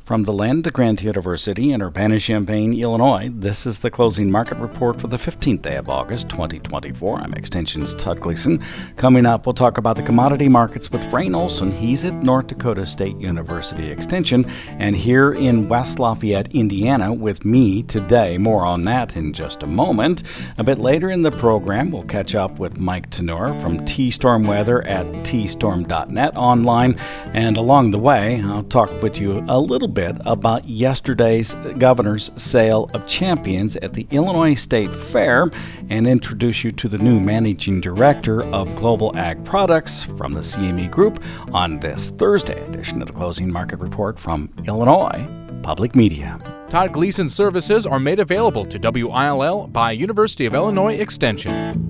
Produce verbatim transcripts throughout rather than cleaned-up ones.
From the land of Grant University in Urbana-Champaign, Illinois, this is the Closing Market Report for the fifteenth day of August, twenty twenty-four. I'm Extension's Todd Gleason. Coming up, we'll talk about the commodity markets with Rain Olson. He's at North Dakota State University Extension, and here in West Lafayette, Indiana, with me today. More on that in just a moment. A bit later in the program, we'll catch up with Mike Tenor from T-Storm Weather at T storm dot net online, and along the way, I'll talk with you a little bit about yesterday's governor's sale of champions at the Illinois State Fair and introduce you to the new managing director of Global Ag Products from the C M E Group on this Thursday edition of the Closing Market Report from Illinois Public Media. Todd Gleason services are made available to W I L L by University of Illinois Extension.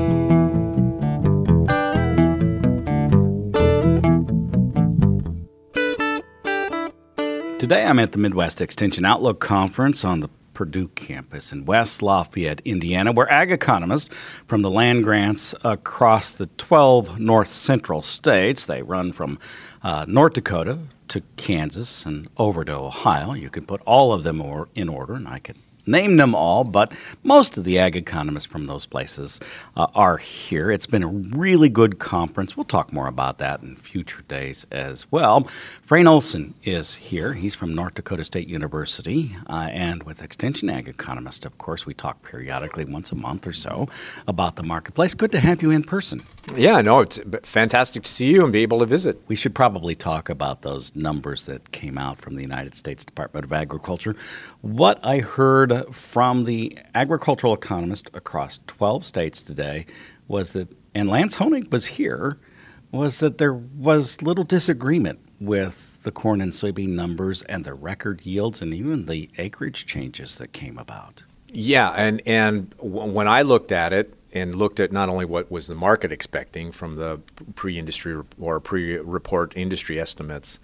Today I'm at the Midwest Extension Outlook Conference on the Purdue campus in West Lafayette, Indiana, where ag economists from the land grants across the twelve north central states, they run from uh, North Dakota to Kansas and over to Ohio. You can put all of them or in order, and I could name them all, but most of the ag economists from those places uh, are here. It's been a really good conference. We'll talk more about that in future days as well. Rain Olson is here. He's from North Dakota State University, uh, and with Extension Ag Economist, of course, we talk periodically once a month or so about the marketplace. Good to have you in person. Yeah, no, it's fantastic to see you and be able to visit. We should probably talk about those numbers that came out from the United States Department of Agriculture. What I heard from the agricultural economist across twelve states today was that, and Lance Honig was here, was that there was little disagreement with the corn and soybean numbers and the record yields and even the acreage changes that came about. Yeah, and, and w- when I looked at it, and looked at not only what was the market expecting from the pre-industry or pre-report industry estimates,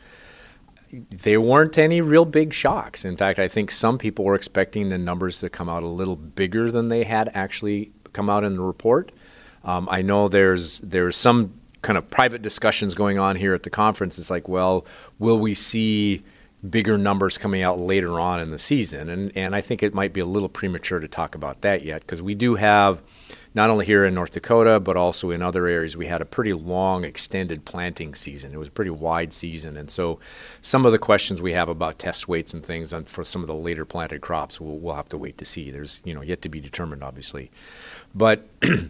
there weren't any real big shocks. In fact, I think some people were expecting the numbers to come out a little bigger than they had actually come out in the report. Um, I know there's there's some kind of private discussions going on here at the conference. It's like, well, will we see bigger numbers coming out later on in the season? And and I think it might be a little premature to talk about that yet, because we do have, not only here in North Dakota, but also in other areas, we had a pretty long, extended planting season. It was a pretty wide season. And so some of the questions we have about test weights and things on, for some of the later planted crops, we'll, we'll have to wait to see. There's, you know, yet to be determined, obviously. But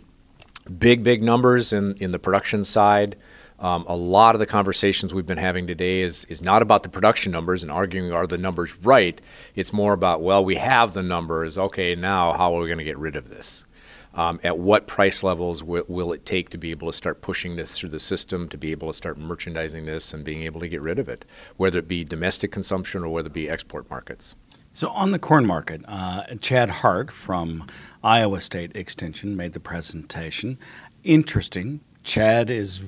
big, big numbers in, in the production side. Um, a lot of the conversations we've been having today is, is not about the production numbers and arguing are the numbers right. It's more about, well, we have the numbers. Okay, now how are we going to get rid of this? Um, at what price levels w- will it take to be able to start pushing this through the system, to be able to start merchandising this and being able to get rid of it, whether it be domestic consumption or whether it be export markets? So on the corn market, uh, Chad Hart from Iowa State Extension made the presentation. Interesting. Chad is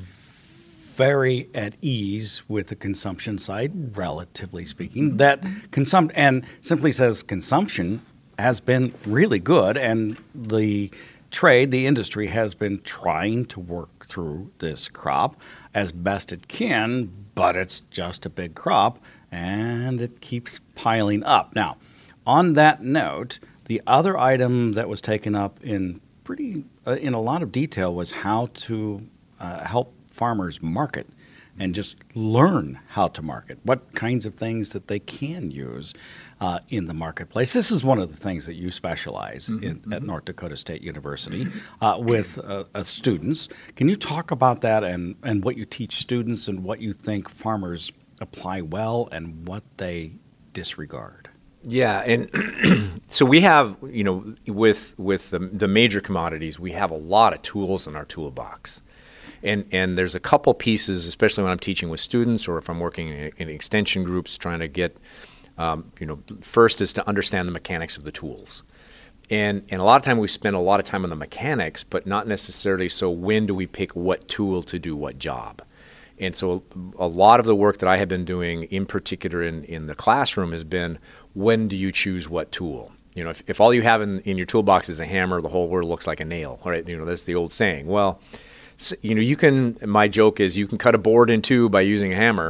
very at ease with the consumption side, relatively speaking. That consum- and simply says consumption has been really good, and the trade, the industry, has been trying to work through this crop as best it can, but it's just a big crop, and it keeps piling up. Now, on that note, the other item that was taken up in pretty uh, in a lot of detail was how to uh, help farmers market and just learn how to market, what kinds of things that they can use uh, in the marketplace. This is one of the things that you specialize mm-hmm, in mm-hmm. at North Dakota State University uh, with uh, uh, students. Can you talk about that and, and what you teach students and what you think farmers apply well and what they disregard? Yeah, and so we have, you know, with with the, the major commodities, we have a lot of tools in our toolbox. And and there's a couple pieces, especially when I'm teaching with students or if I'm working in, in extension groups trying to get, um, you know, first is to understand the mechanics of the tools. And and a lot of time we spend a lot of time on the mechanics, but not necessarily so when do we pick what tool to do what job. And so a lot of the work that I have been doing, in particular in, in the classroom, has been when do you choose what tool? You know, if, if all you have in, in your toolbox is a hammer, the whole world looks like a nail, right? You know, that's the old saying. Well, so, you know, you can, my joke is you can cut a board in two by using a hammer,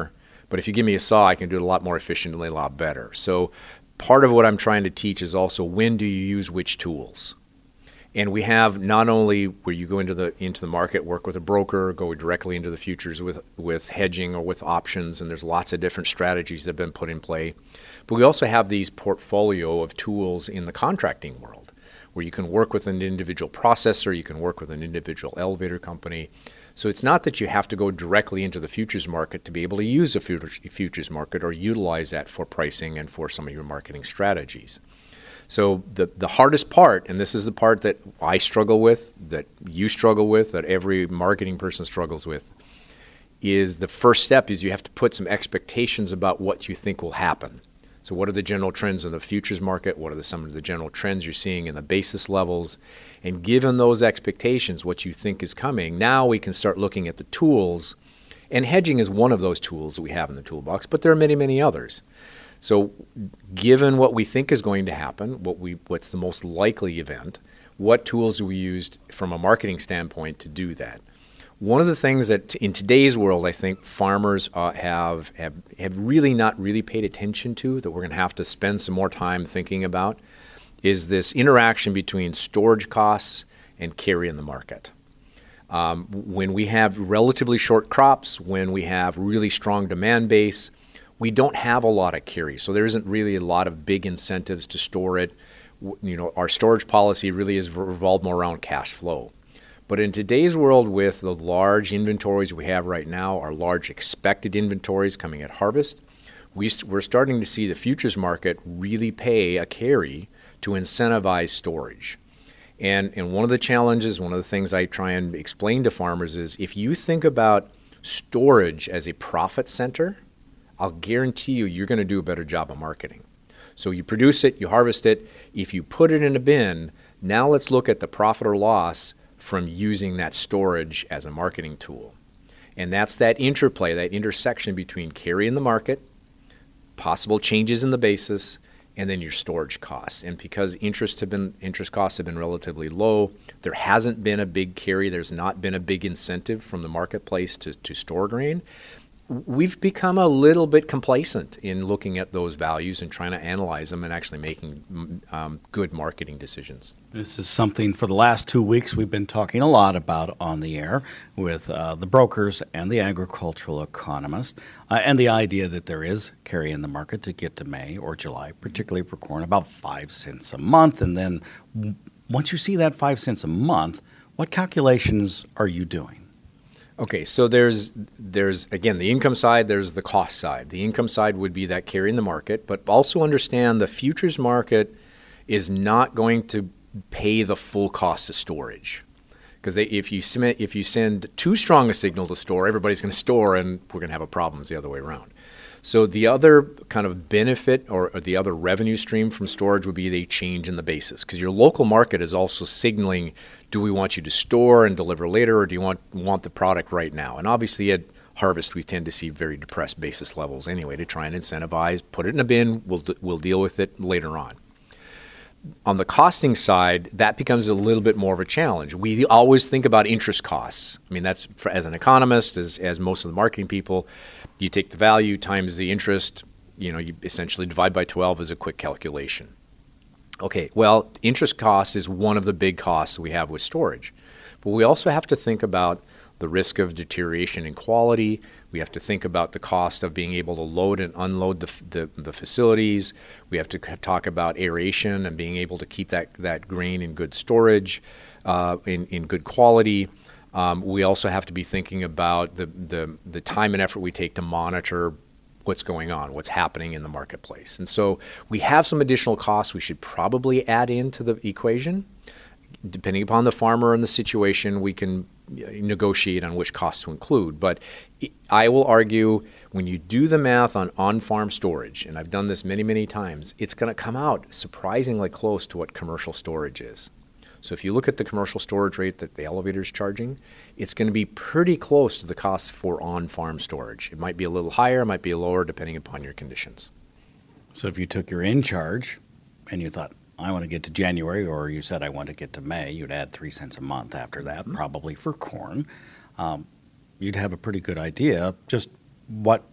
But if you give me a saw, I can do it a lot more efficiently, a lot better. So part of what I'm trying to teach is also when do you use which tools. And we have not only where you go into the into the market, work with a broker, go directly into the futures with, with hedging or with options, and there's lots of different strategies that have been put in play. But we also have these portfolio of tools in the contracting world where you can work with an individual processor, you can work with an individual elevator company. So it's not that you have to go directly into the futures market to be able to use a futures market or utilize that for pricing and for some of your marketing strategies. So the, the hardest part, and this is the part that I struggle with, that you struggle with, that every marketing person struggles with, is the first step is you have to put some expectations about what you think will happen. So what are the general trends in the futures market? What are the, some of the general trends you're seeing in the basis levels? And given those expectations, what you think is coming, now we can start looking at the tools. And hedging is one of those tools that we have in the toolbox, but there are many, many others. So given what we think is going to happen, what we what's the most likely event, what tools do we use from a marketing standpoint to do that? One of the things that in today's world I think farmers uh, have, have have really not really paid attention to, that we're going to have to spend some more time thinking about, is this interaction between storage costs and carry in the market. Um, when we have relatively short crops, when we have really strong demand base, we don't have a lot of carry, so there isn't really a lot of big incentives to store it. You know, our storage policy really is revolved more around cash flow. But in today's world, with the large inventories we have right now, our large expected inventories coming at harvest, we st- we're starting to see the futures market really pay a carry to incentivize storage. And, and one of the challenges, one of the things I try and explain to farmers is if you think about storage as a profit center, I'll guarantee you, you're going to do a better job of marketing. So you produce it, you harvest it. If you put it in a bin, now let's look at the profit or loss from using that storage as a marketing tool. And that's that interplay, that intersection between carry in the market, possible changes in the basis, and then your storage costs. And because interest have been interest costs have been relatively low, there hasn't been a big carry. There's not been a big incentive from the marketplace to, to store grain. We've become a little bit complacent in looking at those values and trying to analyze them and actually making um, good marketing decisions. This is something for the last two weeks we've been talking a lot about on the air with uh, the brokers and the agricultural economist, uh, and the idea that there is carry in the market to get to May or July, particularly for corn, about five cents a month. And then w- once you see that five cents a month, what calculations are you doing? Okay, so there's, there's again, the income side, there's the cost side. The income side would be that carry in the market, but also understand the futures market is not going to pay the full cost of storage. Because if you if you send too strong a signal to store, everybody's going to store, and we're going to have a problem the other way around. So the other kind of benefit or, or the other revenue stream from storage would be the change in the basis, because your local market is also signaling, do we want you to store and deliver later, or do you want want the product right now? And obviously at harvest, we tend to see very depressed basis levels anyway to try and incentivize, put it in a bin, we'll, we'll deal with it later on. On the costing side, that becomes a little bit more of a challenge. We always think about interest costs. I mean, that's for, as an economist, as, as most of the marketing people, you take the value times the interest, you know, you essentially divide by twelve as a quick calculation. Okay, well, interest costs is one of the big costs we have with storage. But we also have to think about the risk of deterioration in quality. We have to think about the cost of being able to load and unload the, the, the facilities. We have to talk about aeration and being able to keep that, that grain in good storage, uh, in, in good quality. Um, we also have to be thinking about the, the, the time and effort we take to monitor what's going on, what's happening in the marketplace. And so we have some additional costs we should probably add into the equation. Depending upon the farmer and the situation, we can negotiate on which costs to include. But I will argue when you do the math on on-farm storage, and I've done this many, many times, it's going to come out surprisingly close to what commercial storage is. So if you look at the commercial storage rate that the elevator is charging, it's going to be pretty close to the cost for on-farm storage. It might be a little higher, it might be lower, depending upon your conditions. So if you took your in-charge and you thought, I want to get to January, or you said I want to get to May, you'd add three cents a month after that, mm-hmm. probably for corn. Um, you'd have a pretty good idea just what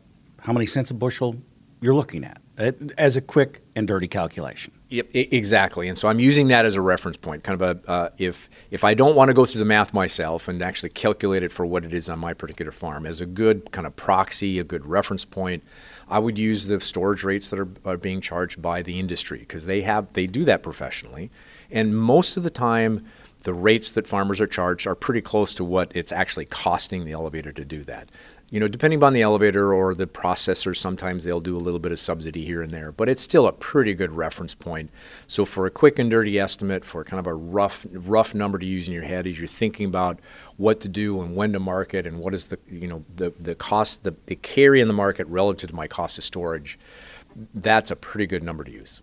how many cents a bushel you're looking at as a quick and dirty calculation. Yep, exactly. And so I'm using that as a reference point, kind of a, uh, if if I don't want to go through the math myself and actually calculate it for what it is on my particular farm, as a good kind of proxy, a good reference point, I would use the storage rates that are, are being charged by the industry, because they have they do that professionally. And most of the time, the rates that farmers are charged are pretty close to what it's actually costing the elevator to do that. You know, depending upon the elevator or the processor, sometimes they'll do a little bit of subsidy here and there, but it's still a pretty good reference point. So for a quick and dirty estimate, for kind of a rough rough number to use in your head as you're thinking about what to do and when to market and what is the, you know, the, the cost, the, the carry in the market relative to my cost of storage, that's a pretty good number to use.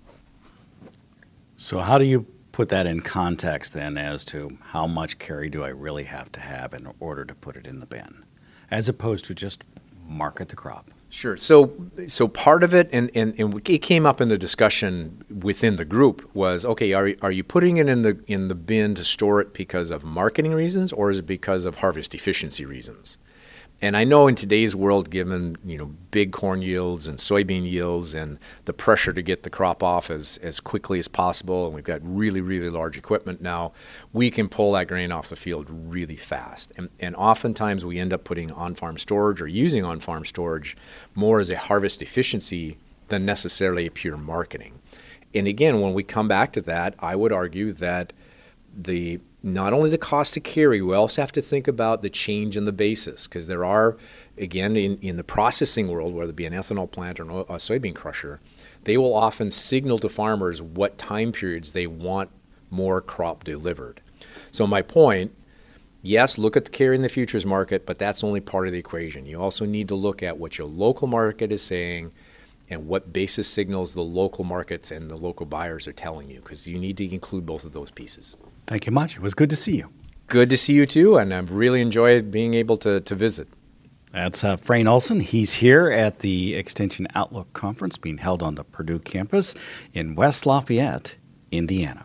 So how do you put that in context then as to how much carry do I really have to have in order to put it in the bin, as opposed to just market the crop? Sure. So so part of it, and, and, and it came up in the discussion within the group, was, okay, are, are you putting it in the in the bin to store it because of marketing reasons, or is it because of harvest efficiency reasons? And I know in today's world, given, you know, big corn yields and soybean yields and the pressure to get the crop off as, as quickly as possible, and we've got really, really large equipment now, we can pull that grain off the field really fast. And, and oftentimes we end up putting on-farm storage or using on-farm storage more as a harvest efficiency than necessarily a pure marketing. And again, when we come back to that, I would argue that the not only the cost to carry, we also have to think about the change in the basis, because there are, again, in, in the processing world, whether it be an ethanol plant or a soybean crusher, they will often signal to farmers what time periods they want more crop delivered. So my point, yes, look at the carry in the futures market, but that's only part of the equation. You also need to look at what your local market is saying and what basis signals the local markets and the local buyers are telling you, because you need to include both of those pieces. Thank you much. It was good to see you. Good to see you too, and I've really enjoyed being able to, to visit. That's uh, Frayne Olson. He's here at the Extension Outlook Conference being held on the Purdue campus in West Lafayette, Indiana.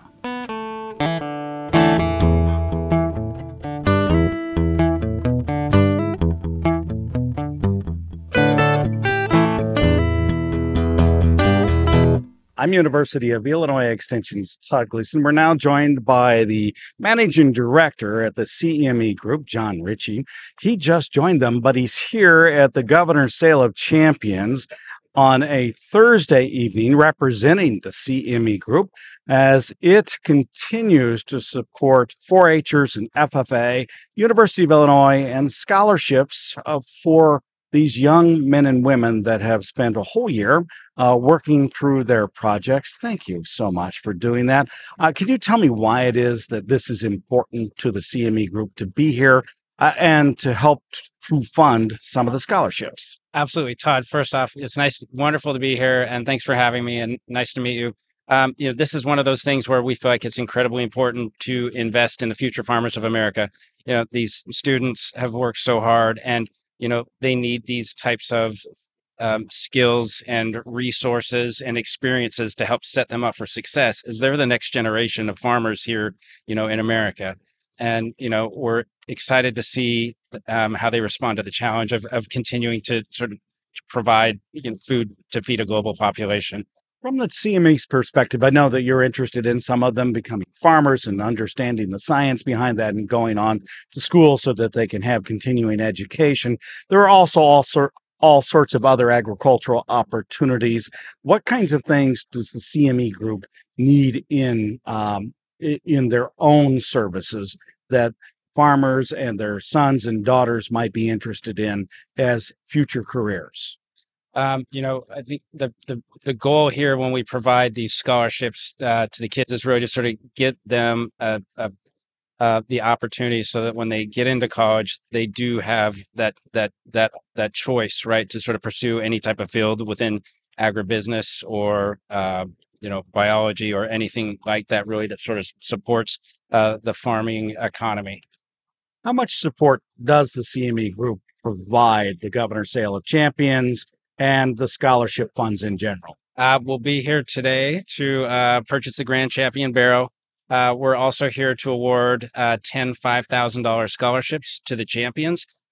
I'm University of Illinois Extension's Todd Gleason. We're now joined by the managing director at the C E M E Group, John Ritchie. He just joined them, but he's here at the Governor's Sale of Champions on a Thursday evening representing the C E M E Group as it continues to support four H'ers and F F A, University of Illinois, and scholarships uh, for these young men and women that have spent a whole year uh, working through their projects. Thank you so much for doing that. Uh, can you tell me why it is that this is important to the C E M E Group to be here uh, and to help to fund some of the scholarships? Absolutely, Todd. First off, it's nice, wonderful to be here, and thanks for having me, and nice to meet you. Um, you know, this is one of those things where we feel like it's incredibly important to invest in the future farmers of America. You know, these students have worked so hard, and you know, they need these types of um, skills and resources and experiences to help set them up for success, as they're the next generation of farmers here, you know, in America. And, you know, we're excited to see um, how they respond to the challenge of, of continuing to sort of provide you know, food to feed a global population. From the C M E's perspective, I know that you're interested in some of them becoming farmers and understanding the science behind that and going on to school so that they can have continuing education. There are also all, sor- all sorts of other agricultural opportunities. What kinds of things does the C M E Group need in um, in their own services that farmers and their sons and daughters might be interested in as future careers? Um, you know, I think the, the the goal here when we provide these scholarships uh, to the kids is really to sort of get them uh, uh, uh, the opportunity so that when they get into college, they do have that that that that choice, right, to sort of pursue any type of field within agribusiness or uh, you know biology or anything like that, really that sort of supports uh, the farming economy. How much support does the C M E Group provide the Governor's Sale of Champions and the scholarship funds in general? Uh, we'll be here today to uh, purchase the Grand Champion Barrow. Uh, we're also here to award uh, ten five thousand dollars scholarships to the champions.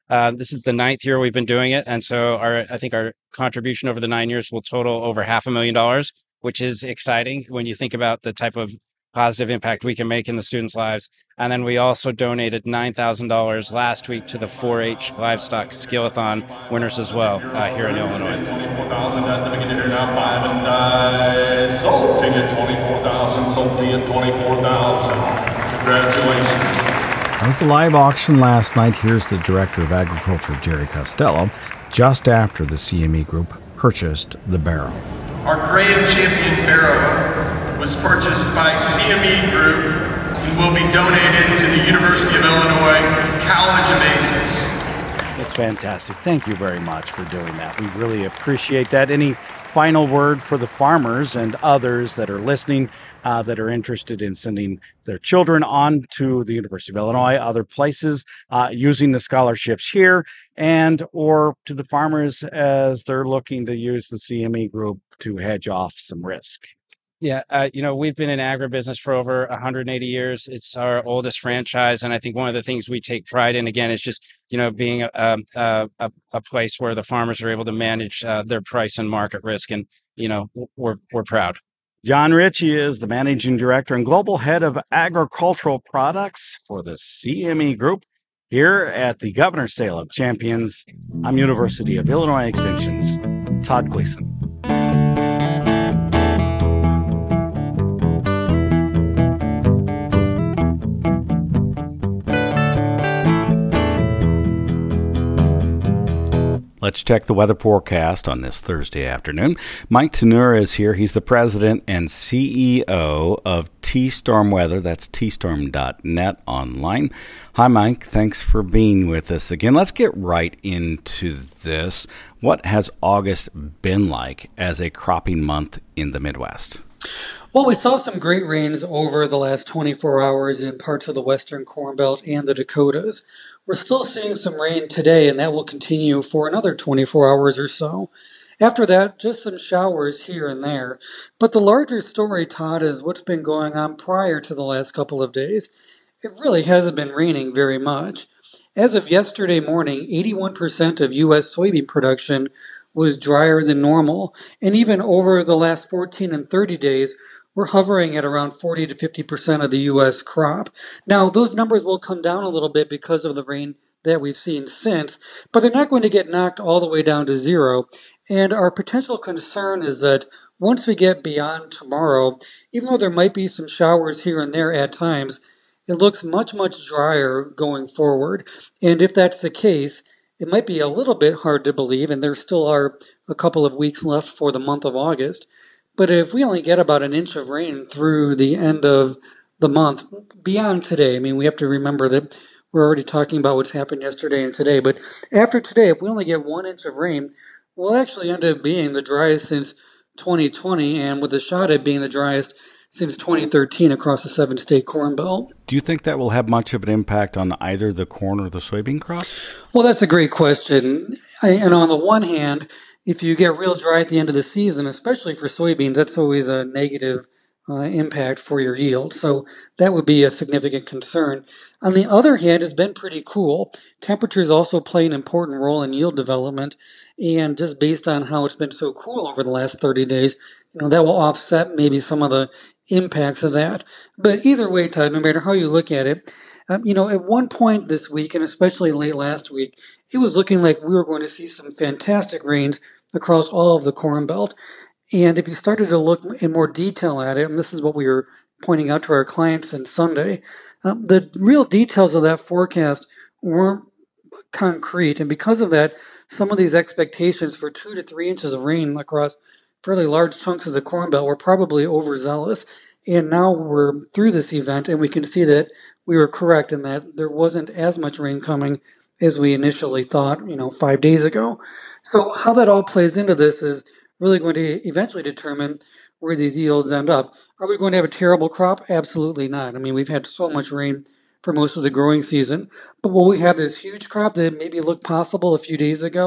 Uh, this is the ninth year we've been doing it, and so our I think our contribution over the nine years will total over half a million dollars, which is exciting when you think about the type of positive impact we can make in the students' lives. And then we also donated nine thousand dollars last week to the four H Livestock Skillathon winners as well uh, here in Illinois. twenty-four thousand at the beginning here now, five and nine. Salty at twenty-four thousand, salty at twenty-four thousand. Congratulations. That was the live auction last night. Here's the Director of Agriculture, Jerry Costello, just after the C M E Group purchased the barrow. Our Graham Champion barrow was purchased by C M E Group and will be donated to the University of Illinois College of Aces. That's fantastic. Thank you very much for doing that. We really appreciate that. Any final word for the farmers and others that are listening uh, that are interested in sending their children on to the University of Illinois, other places, uh, using the scholarships here, and or to the farmers as they're looking to use the C M E Group to hedge off some risk? Yeah, uh, you know, we've been in agribusiness for over one hundred eighty years. It's our oldest franchise, and I think one of the things we take pride in, again, is just, you know, being a a, a, a place where the farmers are able to manage uh, their price and market risk, and you know, we're we're proud. John Ritchie is the Managing Director and Global Head of Agricultural Products for the C M E Group here at the Governor's Sale of Champions. I'm University of Illinois Extension's Todd Gleason. Let's check the weather forecast on this Thursday afternoon. Mike Tanura is here. He's the president and C E O of T-Storm Weather. That's T storm dot net online. Hi, Mike. Thanks for being with us again. Let's get right into this. What has August been like as a cropping month in the Midwest? Well, we saw some great rains over the last twenty-four hours in parts of the Western Corn Belt and the Dakotas. We're still seeing some rain today, and that will continue for another twenty-four hours or so. After that, just some showers here and there. But the larger story, Todd, is what's been going on prior to the last couple of days. It really hasn't been raining very much. As of yesterday morning, eighty-one percent of U S soybean production was drier than normal, and even over the last fourteen and thirty days, we're hovering at around forty to fifty percent of the U S crop. Now, those numbers will come down a little bit because of the rain that we've seen since, but they're not going to get knocked all the way down to zero. And our potential concern is that once we get beyond tomorrow, even though there might be some showers here and there at times, it looks much, much drier going forward. And if that's the case, it might be a little bit hard to believe, and there still are a couple of weeks left for the month of August. But if we only get about an inch of rain through the end of the month, beyond today, I mean, we have to remember that we're already talking about what's happened yesterday and today, but after today, if we only get one inch of rain, we'll actually end up being the driest since twenty twenty, and with the shot at being the driest since twenty thirteen across the seven-state Corn Belt. Do you think that will have much of an impact on either the corn or the soybean crop? Well, that's a great question. And on the one hand, if you get real dry at the end of the season, especially for soybeans, that's always a negative uh, impact for your yield. So that would be a significant concern. On the other hand, it's been pretty cool. Temperatures also play an important role in yield development. And just based on how it's been so cool over the last thirty days, you know, that will offset maybe some of the impacts of that. But either way, Todd, no matter how you look at it, um, you know, at one point this week, and especially late last week, it was looking like we were going to see some fantastic rains across all of the Corn Belt. And if you started to look in more detail at it, and this is what we were pointing out to our clients on Sunday, um, the real details of that forecast weren't concrete. And because of that, some of these expectations for two to three inches of rain across fairly large chunks of the Corn Belt were probably overzealous. And now we're through this event, and we can see that we were correct in that there wasn't as much rain coming as we initially thought, you know, five days ago. So how that all plays into this is really going to eventually determine where these yields end up. Are we going to have a terrible crop? Absolutely not. I mean, we've had so much rain for most of the growing season. But will we have this huge crop that maybe looked possible a few days ago?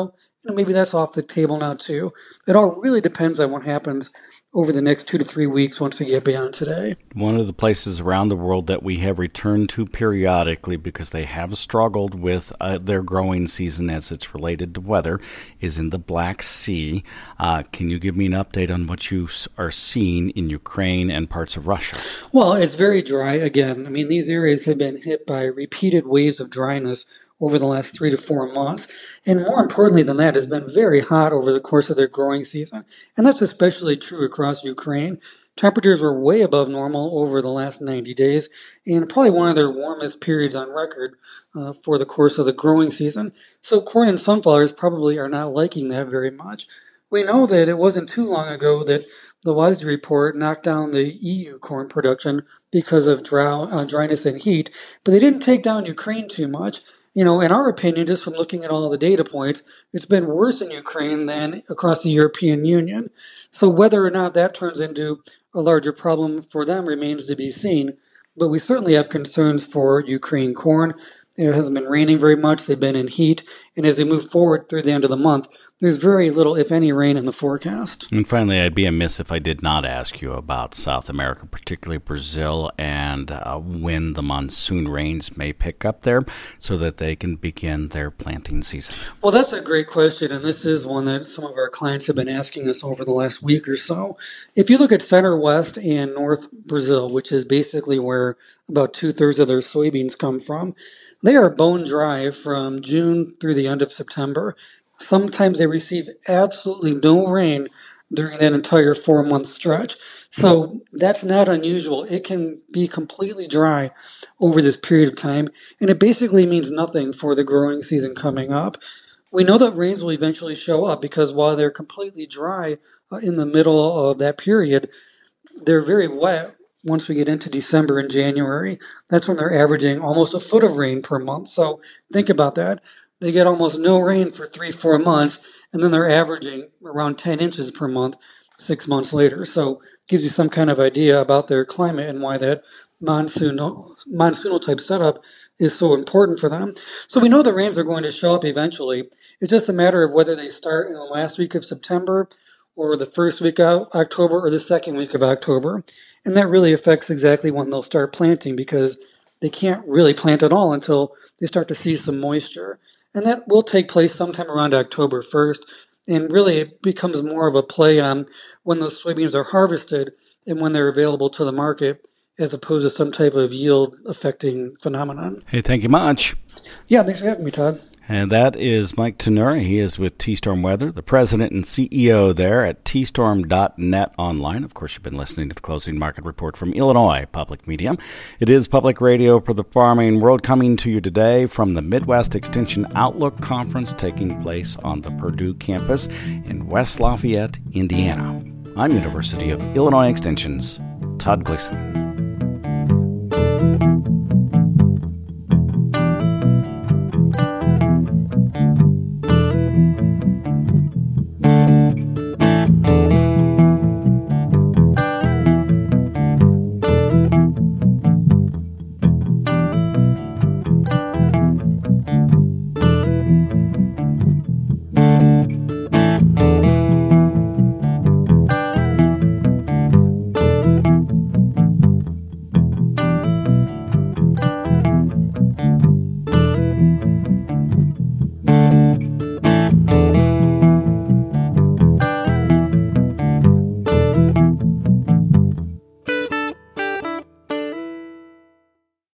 you know, maybe that's off the table now too. It all really depends on what happens over the next two to three weeks once we get beyond today. One of the places around the world that we have returned to periodically because they have struggled with uh, their growing season as it's related to weather is in the Black Sea. Uh, can you give me an update on what you are seeing in Ukraine and parts of Russia? Well, it's very dry again. I mean, these areas have been hit by repeated waves of dryness over the last three to four months. And more importantly than that, it's been very hot over the course of their growing season. And that's especially true across Ukraine. Temperatures were way above normal over the last ninety days, and probably one of their warmest periods on record uh, for the course of the growing season. So corn and sunflowers probably are not liking that very much. We know that it wasn't too long ago that the WASDE report knocked down the E U corn production because of drought, uh, dryness and heat, but they didn't take down Ukraine too much. You know, in our opinion, just from looking at all the data points, it's been worse in Ukraine than across the European Union. So whether or not that turns into a larger problem for them remains to be seen. But we certainly have concerns for Ukraine corn. It hasn't been raining very much. They've been in heat. And as we move forward through the end of the month, there's very little, if any, rain in the forecast. And finally, I'd be amiss if I did not ask you about South America, particularly Brazil, and uh, when the monsoon rains may pick up there so that they can begin their planting season. Well, that's a great question, and this is one that some of our clients have been asking us over the last week or so. If you look at center west and north Brazil, which is basically where about two-thirds of their soybeans come from, they are bone dry from June through the end of September. Sometimes they receive absolutely no rain during that entire four-month stretch. So that's not unusual. It can be completely dry over this period of time, and it basically means nothing for the growing season coming up. We know that rains will eventually show up because while they're completely dry uh, in the middle of that period, they're very wet once we get into December and January. That's when they're averaging almost a foot of rain per month. So think about that. They get almost no rain for three, four months, and then they're averaging around ten inches per month six months later. So it gives you some kind of idea about their climate and why that monsoonal, monsoonal type setup is so important for them. So we know the rains are going to show up eventually. It's just a matter of whether they start in the last week of September or the first week of October or the second week of October. And that really affects exactly when they'll start planting because they can't really plant at all until they start to see some moisture. And that will take place sometime around October first. And really, it becomes more of a play on when those soybeans are harvested and when they're available to the market, as opposed to some type of yield-affecting phenomenon. Hey, thank you much. Yeah, thanks for having me, Todd. And that is Mike Tanura. He is with T-Storm Weather, the president and C E O there at T storm dot net online. Of course, you've been listening to the Closing Market Report from Illinois Public Media. It is public radio for the farming world, coming to you today from the Midwest Extension Outlook Conference taking place on the Purdue campus in West Lafayette, Indiana. I'm University of Illinois Extension's Todd Gleason.